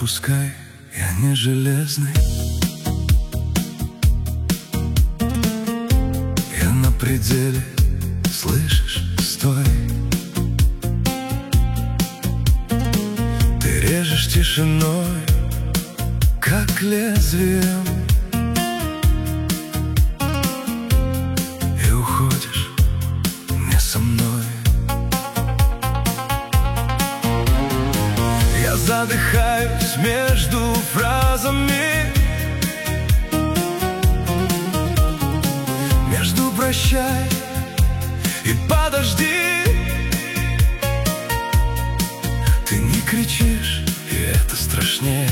Пускай я не железный, я на пределе, слышишь, стой. Ты режешь тишиной, как лезвием, и уходишь не со мной. Я задыхаюсь между фразами, между прощай и подожди. Ты не кричишь, и это страшнее.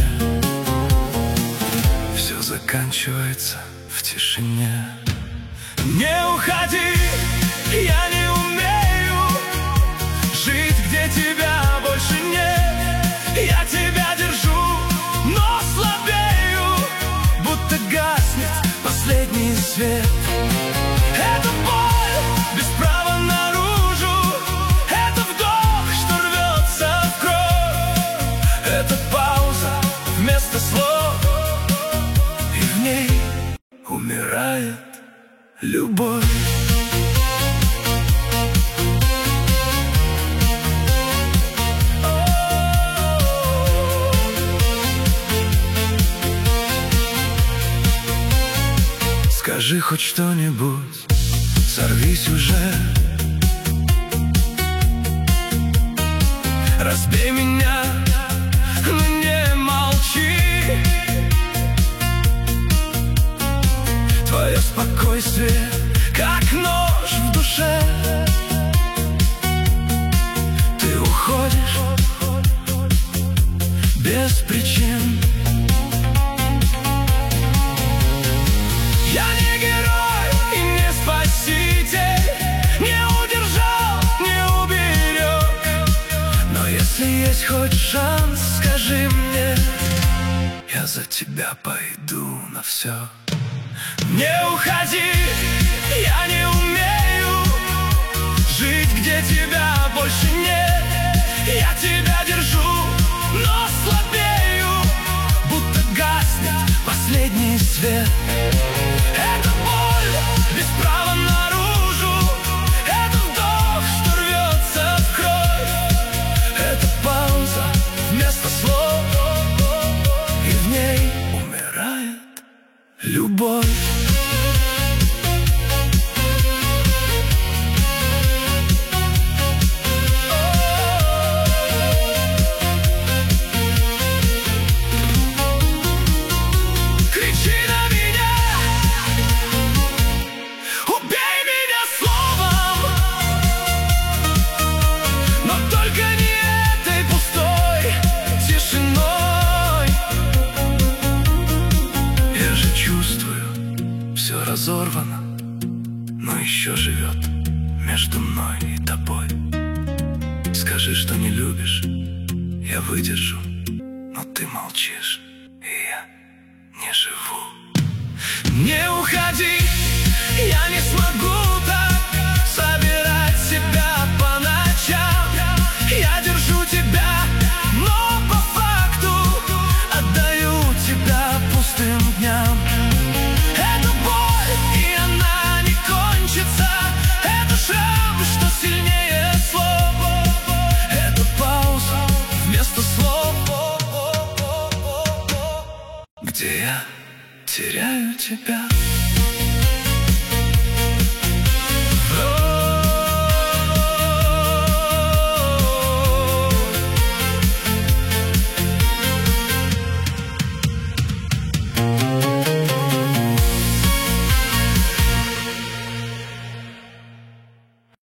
Все заканчивается в тишине. Не уходи, я не умею жить, где тебя больше нет. Я тебя держу, но слабею, будто гаснет последний свет. Это боль без права наружу, это вдох, что рвется в кровь. Это пауза вместо слов, и в ней умирает любовь. Скажи хоть что-нибудь, сорвись уже. Разбей меня, но не молчи. Твое спокойствие, как нож в душе. Ты уходишь без причин. Я не герой и не спаситель, не удержал, не уберег. Но если есть хоть шанс, скажи мне, я за тебя пойду на все. Не уходи, я не умею жить, где тебя больше нет. Я тебя держу, но слабею, будто гаснет последний свет. Это боль без права наружу, это вдох, что рвется в кровь. Это пауза вместо слов, и в ней умирает любовь. Все разорвано, но еще живет между мной и тобой. Скажи, что не любишь, я выдержу, но ты молчишь, и я не живу. Не уходи, я не смогу так собирать себя по ночам. Я держу тебя, но по факту отдаю тебя пустым дням. Это боль, и она не кончится. Это шрам, что сильнее слов. Это пауза вместо слов, где я теряю тебя.